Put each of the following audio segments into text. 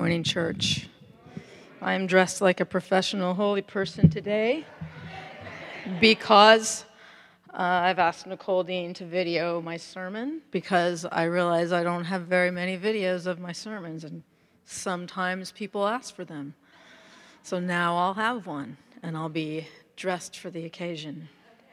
morning, church. I am dressed like a professional holy person today because I've asked Nicole Dean to video my sermon because I realize I don't have very many videos of my sermons, and sometimes people ask for them. So now I'll have one, and I'll be dressed for the occasion.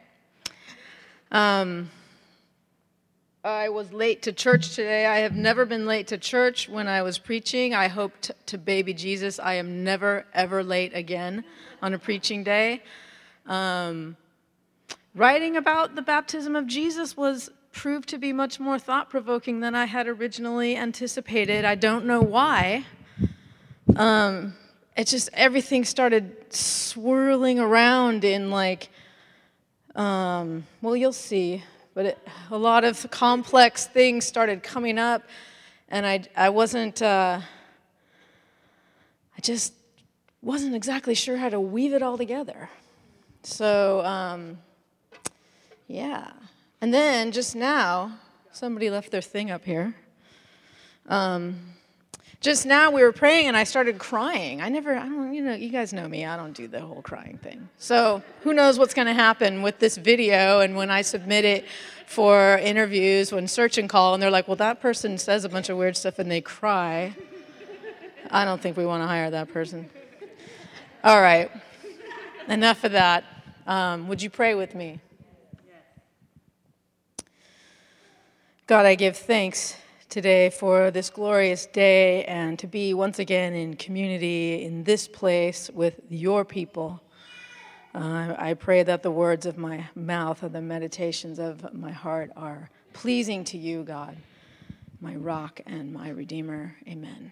I was late to church today. I have never been late to church when I was preaching. I hope to baby Jesus I am never, ever late again on a preaching day. Writing about the baptism of Jesus proved to be much more thought-provoking than I had originally anticipated. I don't know why. Everything started swirling around in well, you'll see. But a lot of complex things started coming up, and I just wasn't exactly sure how to weave it all together. So, yeah. And then just now, somebody left their thing up here. Just now we were praying, and I started crying. You guys know me, I don't do the whole crying thing. So who knows what's going to happen with this video, and when I submit it for interviews, when Search and Call, and they're like, well, that person says a bunch of weird stuff, and they cry. I don't think we want to hire that person. All right, enough of that. Would you pray with me? God, I give thanks today for this glorious day and to be once again in community in this place with your people. I pray that the words of my mouth and the meditations of my heart are pleasing to you, God, my rock and my redeemer. Amen.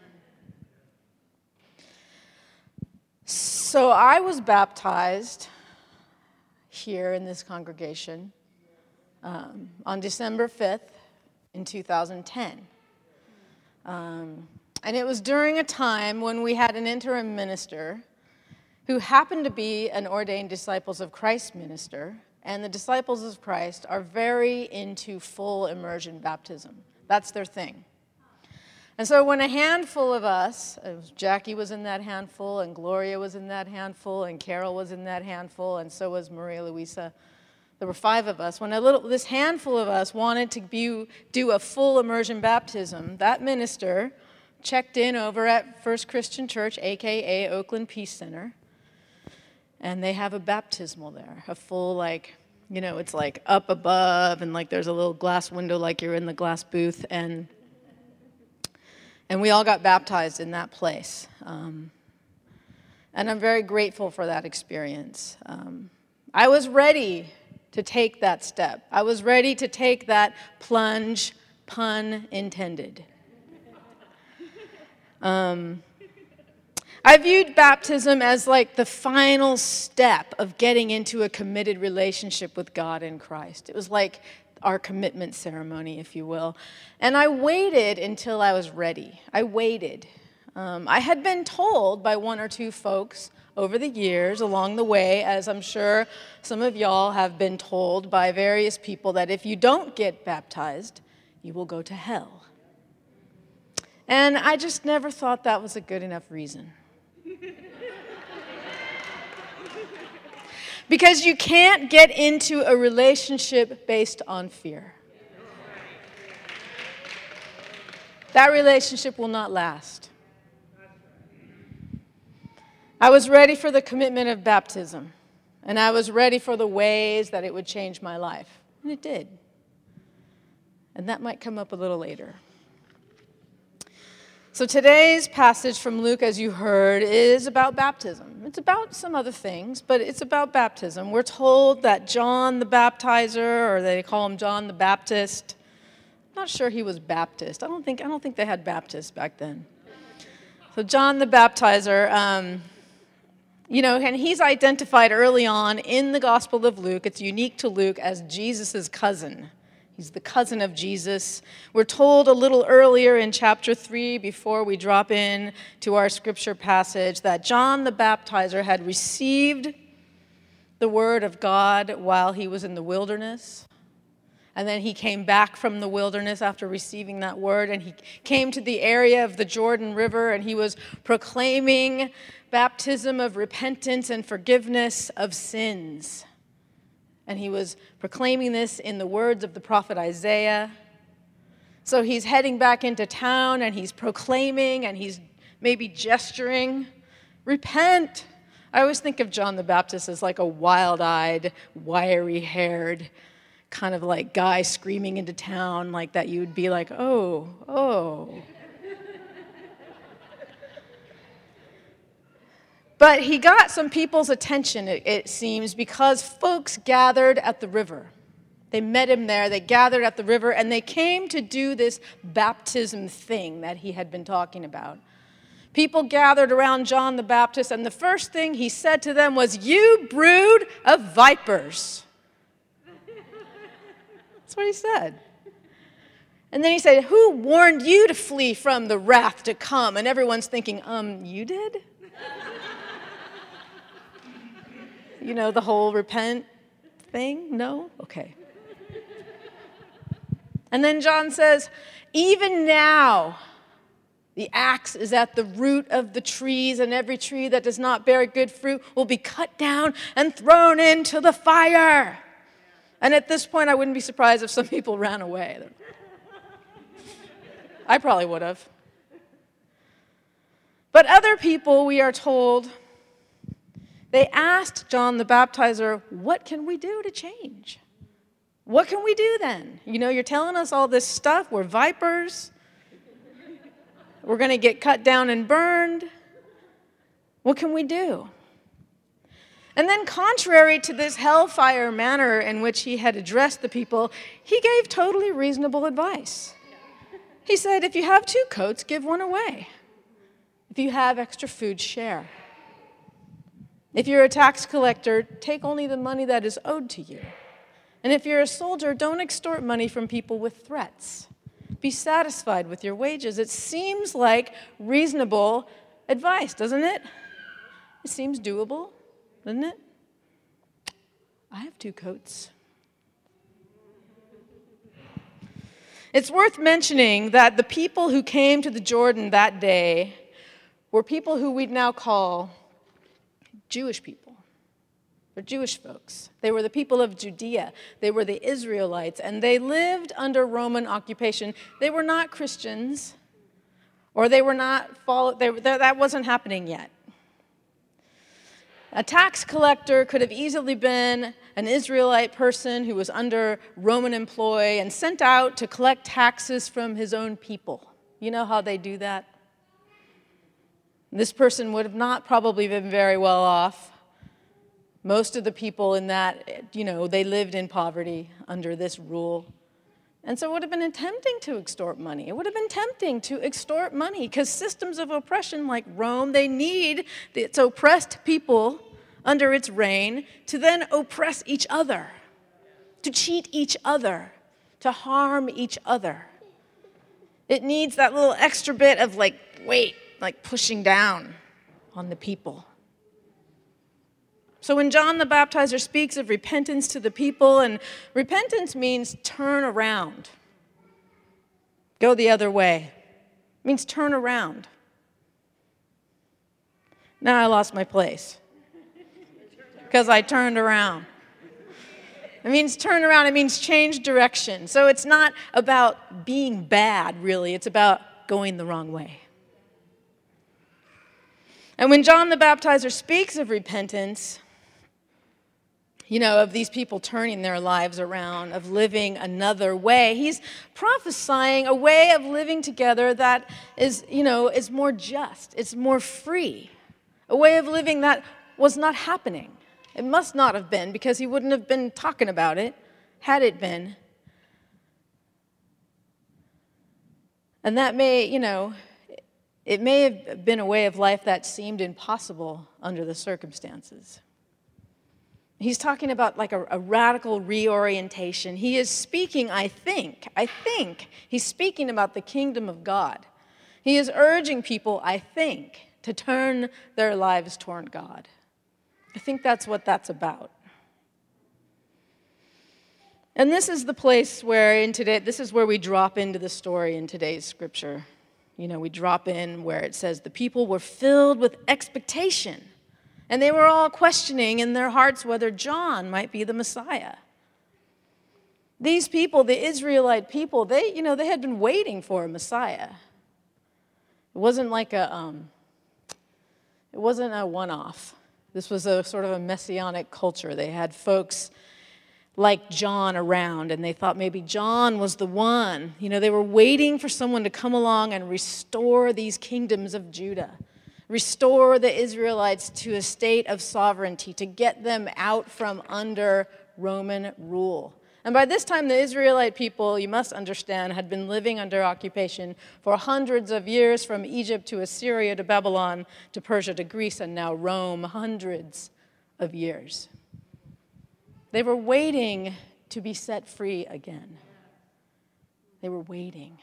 So I was baptized here in this congregation on December 5th. In 2010. And it was during a time when we had an interim minister who happened to be an ordained Disciples of Christ minister, and the Disciples of Christ are very into full immersion baptism. That's their thing. And so when a handful of us, Jackie was in that handful, and Gloria was in that handful, and Carol was in that handful, and so was Maria Luisa. There were 5 of us. When this handful of us wanted to do a full immersion baptism, that minister checked in over at First Christian Church, a.k.a. Oakland Peace Center, and they have a baptismal there, a full, it's like up above, and there's a little glass window like you're in the glass booth, and we all got baptized in that place. And I'm very grateful for that experience. I was ready to take that step. I was ready to take that plunge, pun intended. I viewed baptism as the final step of getting into a committed relationship with God in Christ. It was like our commitment ceremony, if you will. And I waited until I was ready. I waited. I had been told by 1 or 2 folks over the years, along the way, as I'm sure some of y'all have been told by various people, that if you don't get baptized, you will go to hell. And I just never thought that was a good enough reason. Because you can't get into a relationship based on fear. That relationship will not last. I was ready for the commitment of baptism, and I was ready for the ways that it would change my life, and it did. And that might come up a little later. So today's passage from Luke, as you heard, is about baptism. It's about some other things, but it's about baptism. We're told that John the Baptizer, or they call him John the Baptist. I'm not sure he was Baptist. I don't think they had Baptists back then. So John the Baptizer, and he's identified early on in the Gospel of Luke, it's unique to Luke, as Jesus' cousin. He's the cousin of Jesus. We're told a little earlier in chapter 3, before we drop in to our scripture passage, that John the Baptizer had received the word of God while he was in the wilderness. And then he came back from the wilderness after receiving that word, and he came to the area of the Jordan River, and he was proclaiming baptism of repentance and forgiveness of sins. And he was proclaiming this in the words of the prophet Isaiah. So he's heading back into town, and he's proclaiming, and he's maybe gesturing, repent. I always think of John the Baptist as like a wild-eyed, wiry-haired, kind of like guy screaming into town like that. You would be like, oh, oh. But he got some people's attention, it seems, because folks gathered at the river. They met him there, they gathered at the river, and they came to do this baptism thing that he had been talking about. People gathered around John the Baptist, and the first thing he said to them was, "You brood of vipers." That's what he said. And then he said, "Who warned you to flee from the wrath to come?" And everyone's thinking, you did? You know, the whole repent thing? No? Okay. And then John says, "Even now, the axe is at the root of the trees, and every tree that does not bear good fruit will be cut down and thrown into the fire." And at this point, I wouldn't be surprised if some people ran away. I probably would have. But other people, we are told, they asked John the Baptizer, "What can we do to change? What can we do then? You know, you're telling us all this stuff. We're vipers. We're going to get cut down and burned. What can we do?" And then, contrary to this hellfire manner in which he had addressed the people, he gave totally reasonable advice. He said, if you have 2 coats, give one away. If you have extra food, share. If you're a tax collector, take only the money that is owed to you. And if you're a soldier, don't extort money from people with threats. Be satisfied with your wages. It seems like reasonable advice, doesn't it? It seems doable, doesn't it? I have 2 coats. It's worth mentioning that the people who came to the Jordan that day were people who we'd now call Jewish people. They're Jewish folks. They were the people of Judea. They were the Israelites, and they lived under Roman occupation. They were not Christians, or they were not that wasn't happening yet. A tax collector could have easily been an Israelite person who was under Roman employ and sent out to collect taxes from his own people. You know how they do that? This person would have not probably been very well off. Most of the people in that, they lived in poverty under this rule. And so it would have been tempting to extort money. It would have been tempting to extort money because systems of oppression like Rome, they need its oppressed people under its reign to then oppress each other, to cheat each other, to harm each other. It needs that little extra bit of weight, pushing down on the people. So when John the Baptizer speaks of repentance to the people, and repentance means turn around, go the other way. It means turn around. Now I lost my place because I turned around. It means turn around. It means change direction. So it's not about being bad, really. It's about going the wrong way. And when John the Baptizer speaks of repentance, of these people turning their lives around, of living another way, he's prophesying a way of living together that is more just, it's more free, a way of living that was not happening. It must not have been, because he wouldn't have been talking about it had it been. And that may, it may have been a way of life that seemed impossible under the circumstances. He's talking about a radical reorientation. He is speaking, I think, he's speaking about the kingdom of God. He is urging people, I think, to turn their lives toward God. I think that's what that's about. And this is the place where this is where we drop into the story in today's scripture. You know, we drop in where it says the people were filled with expectation, and they were all questioning in their hearts whether John might be the Messiah. These people, the Israelite people, they had been waiting for a Messiah. It wasn't like it wasn't a one-off. This was a sort of a messianic culture. They had folks like John around, and they thought maybe John was the one. You know, they were waiting for someone to come along and restore these kingdoms of Judah, restore the Israelites to a state of sovereignty, to get them out from under Roman rule. And by this time, the Israelite people, you must understand, had been living under occupation for hundreds of years, from Egypt to Assyria to Babylon to Persia to Greece and now Rome, hundreds of years. They were waiting to be set free again. They were waiting.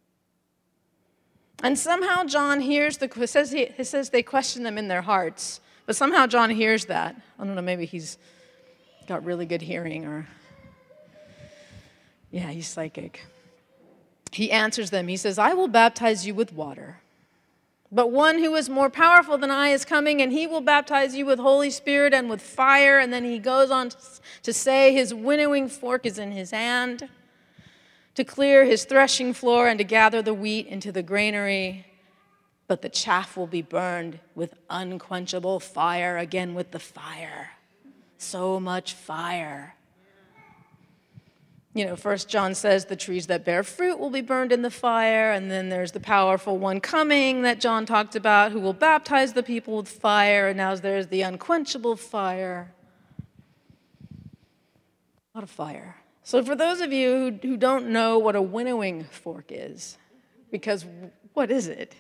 And somehow John hears it says they question them in their hearts, but somehow John hears that. I don't know, maybe he's got really good hearing, or yeah, he's psychic. He answers them. He says, I will baptize you with water, but one who is more powerful than I is coming, and he will baptize you with Holy Spirit and with fire. And then he goes on to say his winnowing fork is in his hand to clear his threshing floor and to gather the wheat into the granary, but the chaff will be burned with unquenchable fire. Again with the fire. So much fire. You know, 1 John says the trees that bear fruit will be burned in the fire, and then there's the powerful one coming that John talked about who will baptize the people with fire, and now there's the unquenchable fire. A lot of fire. So for those of you who don't know what a winnowing fork is, because what is it?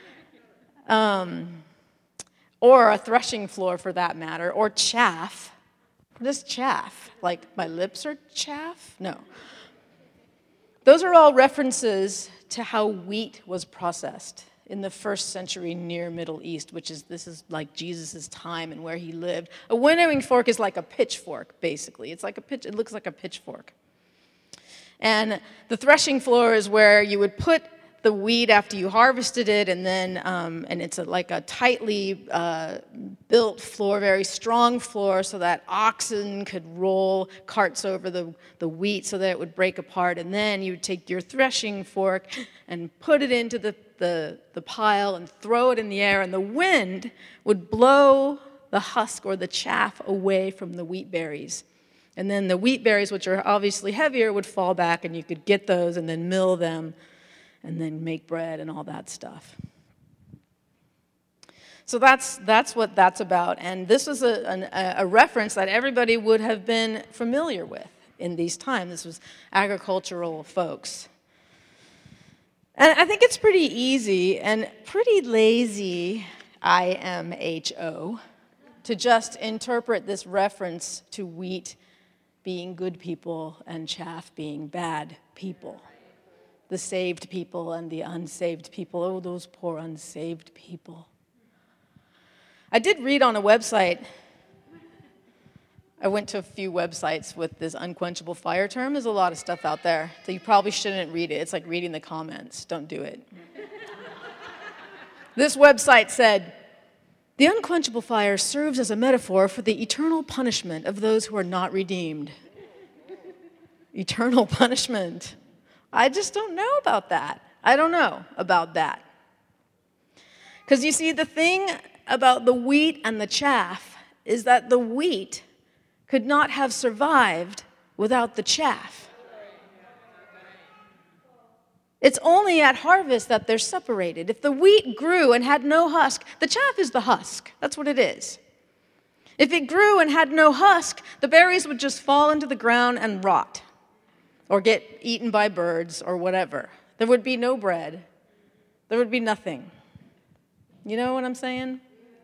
Or a threshing floor for that matter, or chaff. What is chaff? Like my lips are chaff? No. Those are all references to how wheat was processed in the first century near Middle East, this is like Jesus' time and where he lived. A winnowing fork is like a pitchfork, basically. It looks like a pitchfork. And the threshing floor is where you would put the wheat after you harvested it, and then and it's like a tightly built floor, very strong floor, so that oxen could roll carts over the wheat so that it would break apart. And then you would take your threshing fork and put it into the pile and throw it in the air, and the wind would blow the husk or the chaff away from the wheat berries. And then the wheat berries, which are obviously heavier, would fall back, and you could get those and then mill them and then make bread and all that stuff. So that's what that's about. And this was a reference that everybody would have been familiar with in these times. This was agricultural folks. And I think it's pretty easy and pretty lazy, IMHO, to just interpret this reference to wheat being good people and chaff being bad people. The saved people and the unsaved people. Oh, those poor unsaved people. I did read on a website. I went to a few websites with this unquenchable fire term. There's a lot of stuff out there, so you probably shouldn't read it. It's like reading the comments. Don't do it. This website said, the unquenchable fire serves as a metaphor for the eternal punishment of those who are not redeemed. Eternal punishment. I just don't know about that. I don't know about that. Because you see, the thing about the wheat and the chaff is that the wheat could not have survived without the chaff. It's only at harvest that they're separated. If the wheat grew and had no husk, the chaff is the husk. That's what it is. If it grew and had no husk, the berries would just fall into the ground and rot, or get eaten by birds, or whatever. There would be no bread. There would be nothing. You know what I'm saying?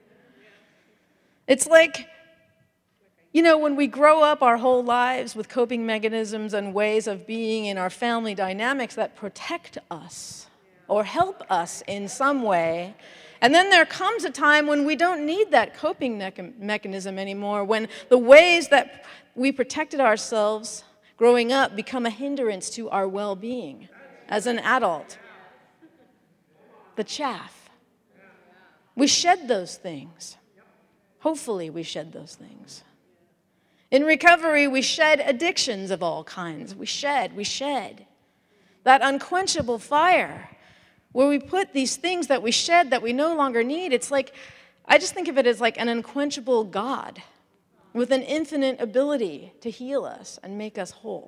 It's like, you know, when we grow up our whole lives with coping mechanisms and ways of being in our family dynamics that protect us or help us in some way, and then there comes a time when we don't need that coping mechanism anymore, when the ways that we protected ourselves growing up become a hindrance to our well-being as an adult? The chaff. We shed those things. Hopefully we shed those things. In recovery, we shed addictions of all kinds. We shed. That unquenchable fire where we put these things that we shed that we no longer need. It's like, I just think of it as like an unquenchable God with an infinite ability to heal us and make us whole.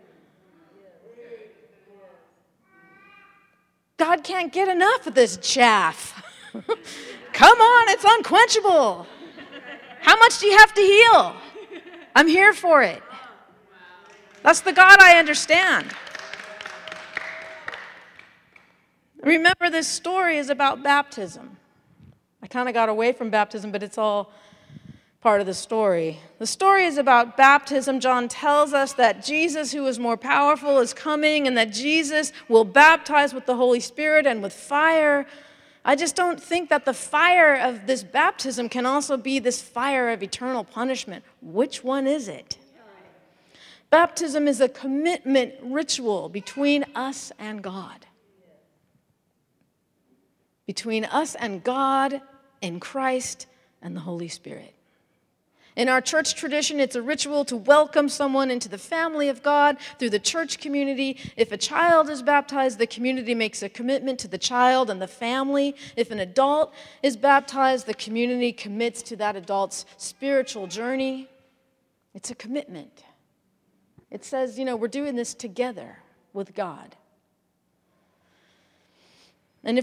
God can't get enough of this chaff. Come on, it's unquenchable. How much do you have to heal? I'm here for it. That's the God I understand. Remember, this story is about baptism. I kind of got away from baptism, but it's all part of the story. The story is about baptism. John tells us that Jesus, who is more powerful, is coming, and that Jesus will baptize with the Holy Spirit and with fire. I just don't think that the fire of this baptism can also be this fire of eternal punishment. Which one is it? Baptism is a commitment ritual between us and God. Between us and God in Christ and the Holy Spirit. In our church tradition, it's a ritual to welcome someone into the family of God through the church community. If a child is baptized, the community makes a commitment to the child and the family. If an adult is baptized, the community commits to that adult's spiritual journey. It's a commitment. It says, we're doing this together with God. And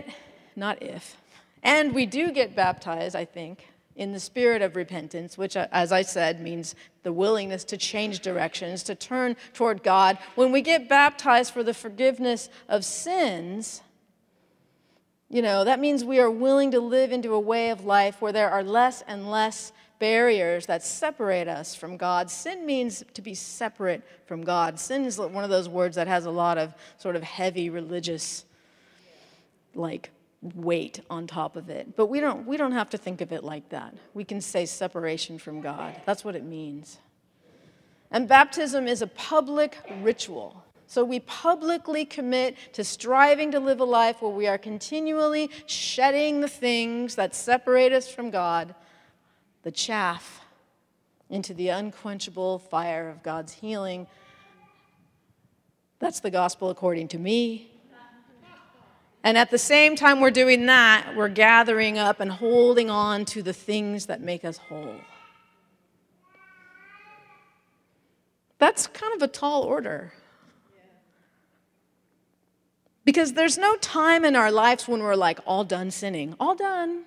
we do get baptized, I think, in the spirit of repentance, which, as I said, means the willingness to change directions, to turn toward God. When we get baptized for the forgiveness of sins, that means we are willing to live into a way of life where there are less and less barriers that separate us from God. Sin means to be separate from God. Sin is one of those words that has a lot of sort of heavy religious, weight on top of it. But we don't have to think of it like that. We can say separation from God. That's what it means. And baptism is a public ritual. So we publicly commit to striving to live a life where we are continually shedding the things that separate us from God, the chaff, into the unquenchable fire of God's healing. That's the gospel according to me. And at the same time we're doing that, we're gathering up and holding on to the things that make us whole. That's kind of a tall order. Because there's no time in our lives when we're all done sinning. All done.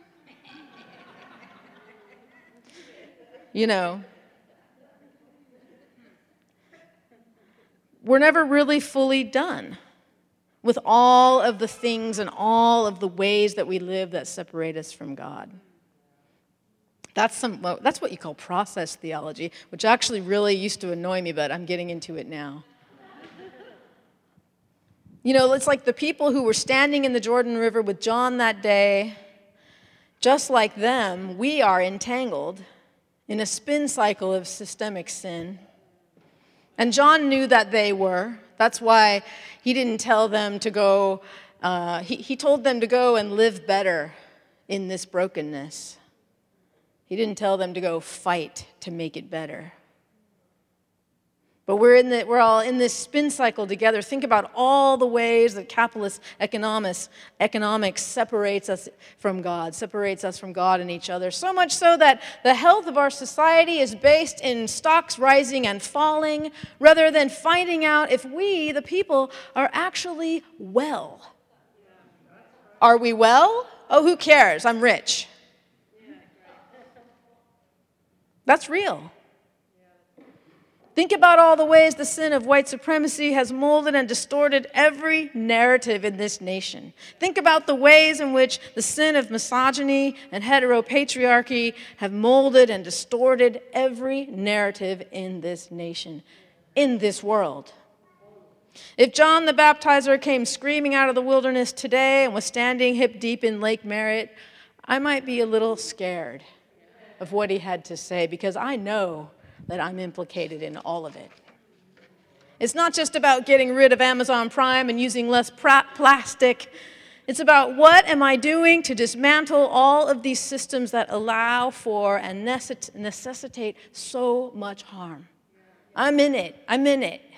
We're never really fully done with all of the things and all of the ways that we live that separate us from God. That's what you call process theology, which actually really used to annoy me, but I'm getting into it now. It's like the people who were standing in the Jordan River with John that day, just like them, we are entangled in a spin cycle of systemic sin. And John knew that they were. That's why he didn't tell them to go, he told them to go and live better in this brokenness. He didn't tell them to go fight to make it better. But we're all in this spin cycle together. Think about all the ways that capitalist economics separates us from God and each other. So much so that the health of our society is based in stocks rising and falling, rather than finding out if we, the people, are actually well. Are we well? Oh, who cares? I'm rich. That's real. Think about all the ways the sin of white supremacy has molded and distorted every narrative in this nation. Think about the ways in which the sin of misogyny and heteropatriarchy have molded and distorted every narrative in this nation, in this world. If John the Baptizer came screaming out of the wilderness today and was standing hip deep in Lake Merritt, I might be a little scared of what he had to say, because I know that I'm implicated in all of it. It's not just about getting rid of Amazon Prime and using less plastic. It's about what am I doing to dismantle all of these systems that allow for and necessitate so much harm. I'm in it. I'm in it.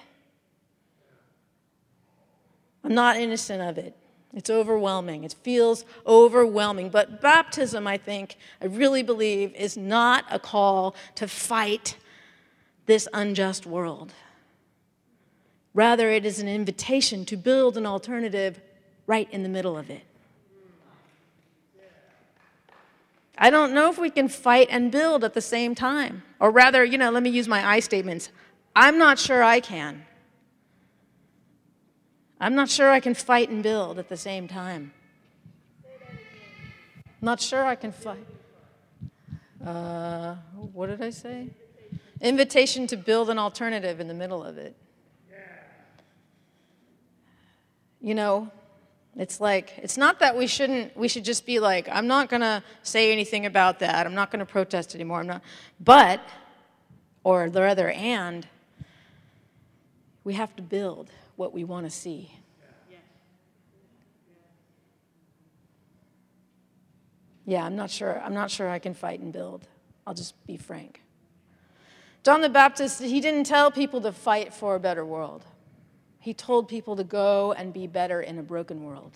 I'm not innocent of it. It's overwhelming. It feels overwhelming. But baptism, I really believe, is not a call to fight this unjust world. Rather, it is an invitation to build an alternative right in the middle of it. I don't know if we can fight and build at the same time. Or rather, let me use my I statements. I'm not sure I can. I'm not sure I can fight and build at the same time. I'm not sure I can fight. What did I say? Invitation to build an alternative in the middle of it. It's not that we should just be like, I'm not going to say anything about that. I'm not going to protest anymore. And we have to build what we want to see. Yeah, I'm not sure I can fight and build. I'll just be frank. John the Baptist, he didn't tell people to fight for a better world. He told people to go and be better in a broken world.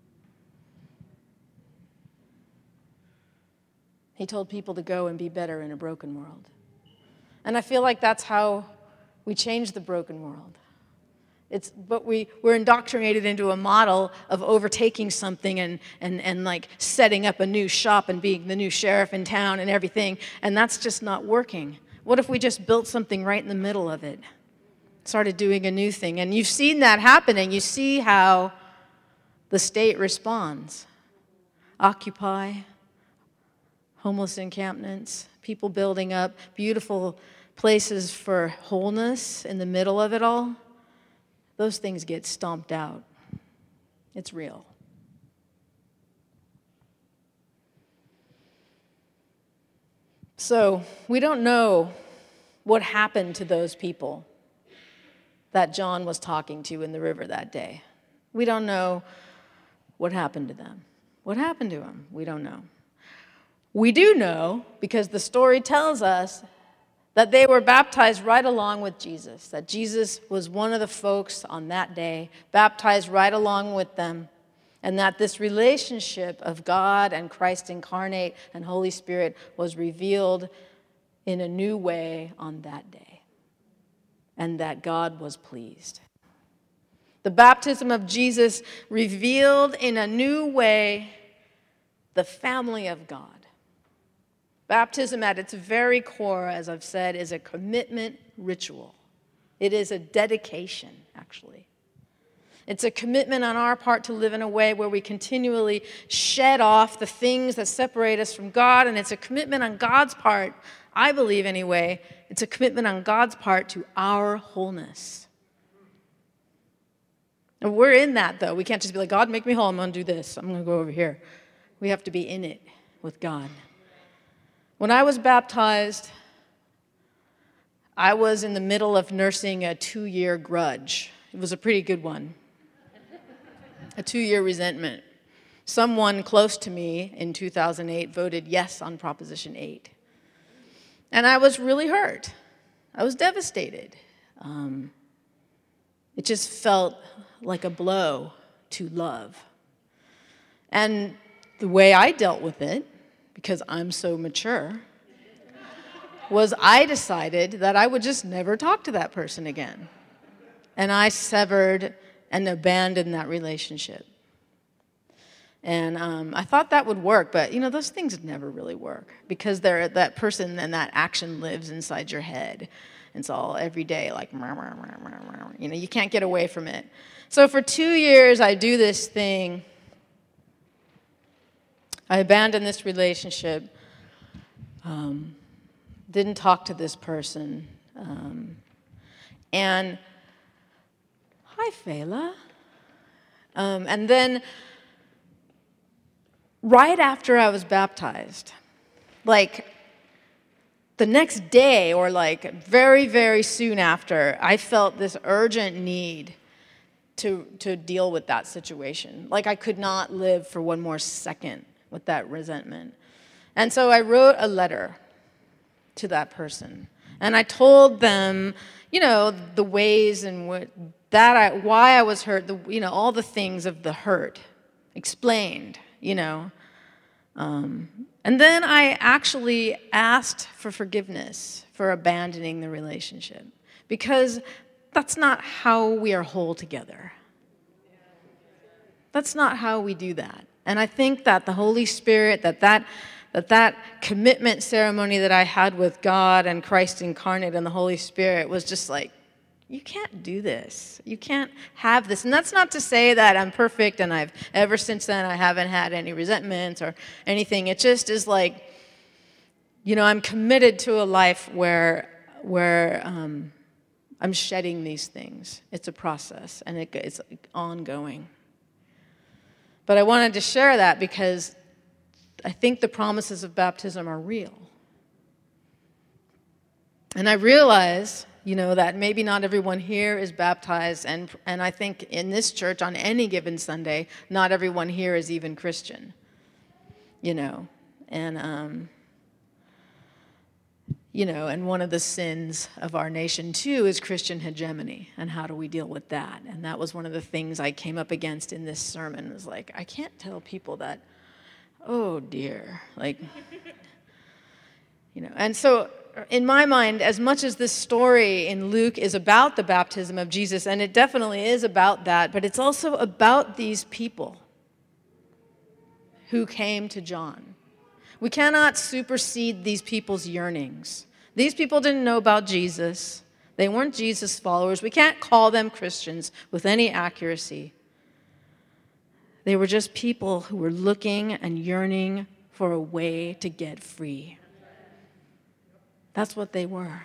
He told people to go and be better in a broken world. And I feel like that's how we change the broken world. But we're indoctrinated into a model of overtaking something and like setting up a new shop and being the new sheriff in town and everything, and that's just not working. What if we just built something right in the middle of it? Started doing a new thing. And you've seen that happening. You see how the state responds. Occupy, homeless encampments, people building up beautiful places for wholeness in the middle of it all. Those things get stomped out. It's real. So we don't know what happened to those people that John was talking to in the river that day. We don't know what happened to them. What happened to them? We don't know. We do know, because the story tells us, that they were baptized right along with Jesus, that Jesus was one of the folks on that day, baptized right along with them, and that this relationship of God and Christ incarnate and Holy Spirit was revealed in a new way on that day, and that God was pleased. The baptism of Jesus revealed in a new way the family of God. Baptism at its very core, as I've said, is a commitment ritual. It is a dedication, actually. It's a commitment on our part to live in a way where we continually shed off the things that separate us from God, and it's a commitment on God's part, I believe anyway, it's a commitment on God's part to our wholeness. And we're in that, though. We can't just be like, God, make me whole. I'm going to do this. I'm going to go over here. We have to be in it with God. When I was baptized, I was in the middle of nursing a 2-year grudge. It was a pretty good one. A 2-year resentment. Someone close to me in 2008 voted yes on Proposition 8. And I was really hurt. I was devastated. It just felt like a blow to love. And the way I dealt with it, because I'm so mature, was I decided that I would just never talk to that person again. And I severed and abandoned that relationship. And I thought that would work, but those things never really work, because that person and that action lives inside your head. It's all every day, like, you can't get away from it. So for 2 years, I do this thing. I abandoned this relationship, didn't talk to this person, and hi, Fela. And then right after I was baptized, like the next day, or like very, very soon after, I felt this urgent need to deal with that situation. Like I could not live for one more second with that resentment. And so I wrote a letter to that person. And I told them, the ways in which why I was hurt, all the things of the hurt, explained, And then I actually asked for forgiveness for abandoning the relationship, because that's not how we are whole together. That's not how we do that. And I think that the Holy Spirit, that commitment ceremony that I had with God and Christ incarnate and the Holy Spirit was just like, you can't do this. You can't have this. And that's not to say that I'm perfect and ever since then I haven't had any resentments or anything. It just is like, I'm committed to a life where I'm shedding these things. It's a process, and it's ongoing. But I wanted to share that because I think the promises of baptism are real. And I realize, that maybe not everyone here is baptized, and I think in this church on any given Sunday, not everyone here is even Christian, and one of the sins of our nation, too, is Christian hegemony. And how do we deal with that? And that was one of the things I came up against in this sermon. It was like, I can't tell people that, oh, dear. And so in my mind, as much as this story in Luke is about the baptism of Jesus, and it definitely is about that, but it's also about these people who came to John. We cannot supersede these people's yearnings. These people didn't know about Jesus. They weren't Jesus followers. We can't call them Christians with any accuracy. They were just people who were looking and yearning for a way to get free. That's what they were.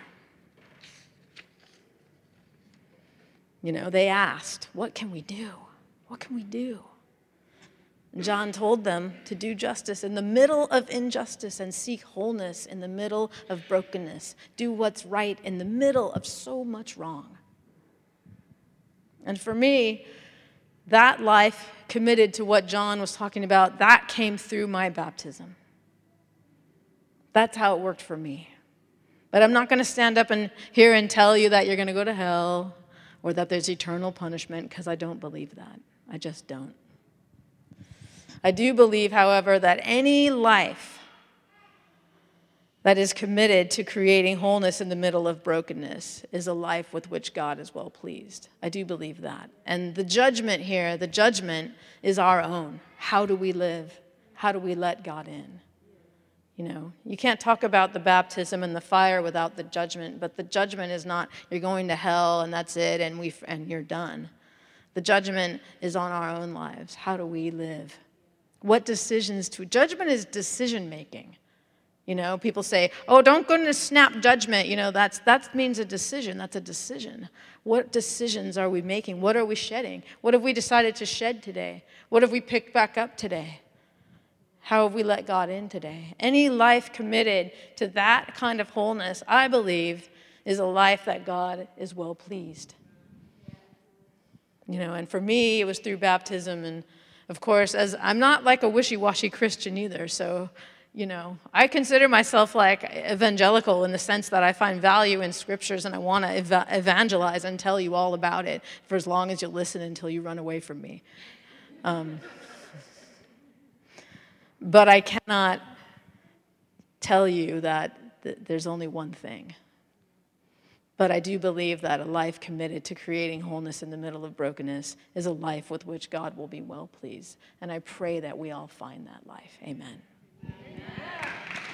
They asked, what can we do? What can we do? John told them to do justice in the middle of injustice and seek wholeness in the middle of brokenness. Do what's right in the middle of so much wrong. And for me, that life committed to what John was talking about, that came through my baptism. That's how it worked for me. But I'm not going to stand up here and tell you that you're going to go to hell or that there's eternal punishment, because I don't believe that. I just don't. I do believe, however, that any life that is committed to creating wholeness in the middle of brokenness is a life with which God is well pleased. I do believe that. And the judgment here, the judgment is our own. How do we live? How do we let God in? You can't talk about the baptism and the fire without the judgment, but the judgment is not you're going to hell and that's it and you're done. The judgment is on our own lives. How do we live? What decisions to... Judgment is decision making. People say, oh, don't go into snap judgment. That means a decision. That's a decision. What decisions are we making? What are we shedding? What have we decided to shed today? What have we picked back up today? How have we let God in today? Any life committed to that kind of wholeness, I believe, is a life that God is well pleased. And for me, it was through baptism. And of course, as I'm not like a wishy-washy Christian either, so, I consider myself like evangelical in the sense that I find value in scriptures and I want to evangelize and tell you all about it for as long as you listen until you run away from me. But I cannot tell you that there's only one thing. But I do believe that a life committed to creating wholeness in the middle of brokenness is a life with which God will be well pleased. And I pray that we all find that life. Amen. Amen.